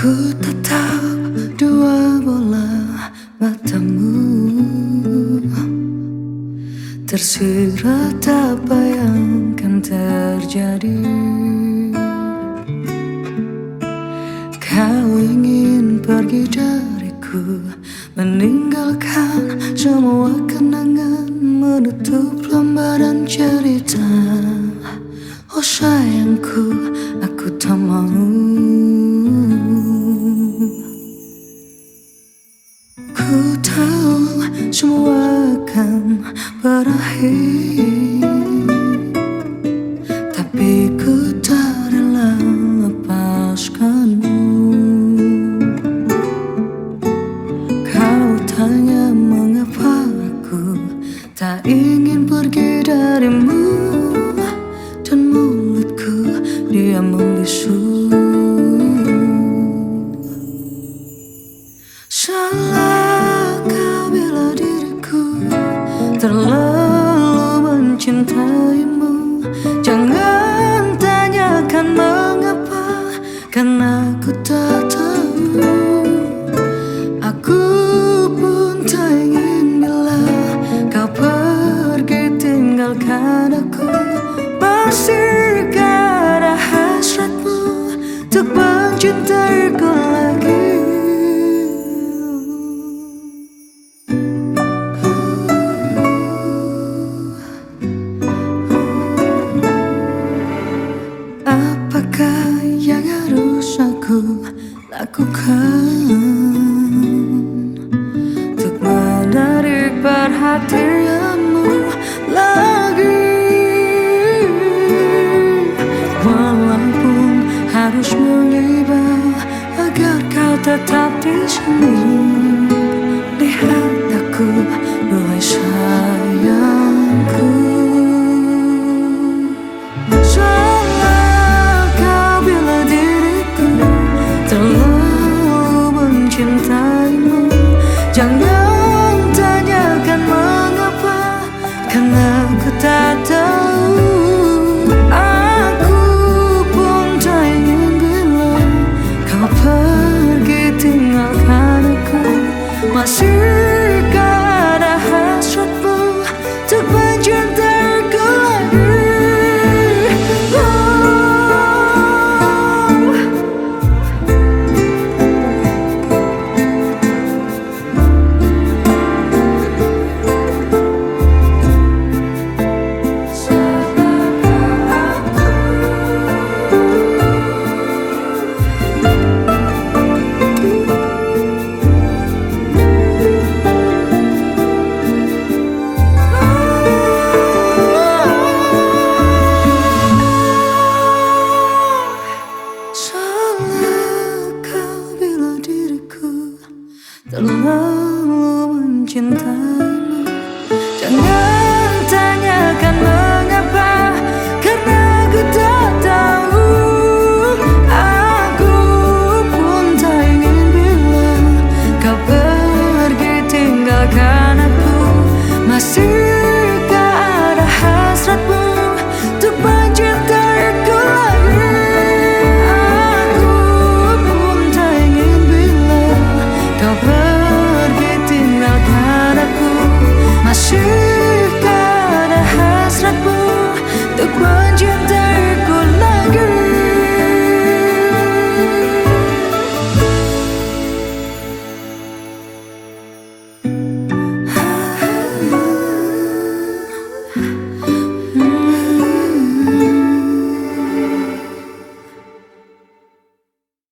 Ku tatap dua bola matamu, tersirat apa yang akan terjadi. Kau ingin pergi dariku, meninggalkan semua kenangan, menutup lembaran cerita. Oh sayangku, aku tak mau. Ku tahu semua akan berakhir, tapi ku tak rela lepaskanmu. Kau tanya mengapa aku tak ingin pergi darimu, dan mulutku dia membisu. Salah kau bila diriku terlalu mencintaimu. Jangan tanyakan mengapa, karena aku tak tahu. Aku pun tak ingin bila kau pergi tinggalkan aku. Masihkah ada hasratmu untuk mencintaiku lagi? Apakah yang harus aku lakukan untuk menarik perhatianmu lagi? Walaupun harus mengibah agar kau tetap di sini. Lihat aku, duhai sayangku. Jangan tanyakan mengapa, karena aku tak tahu. Aku pun tak ingin bila kau pergi tinggalkan aku. Masihkah ada hasratmu untuk mencintaiku lagi? Terlalu mencintai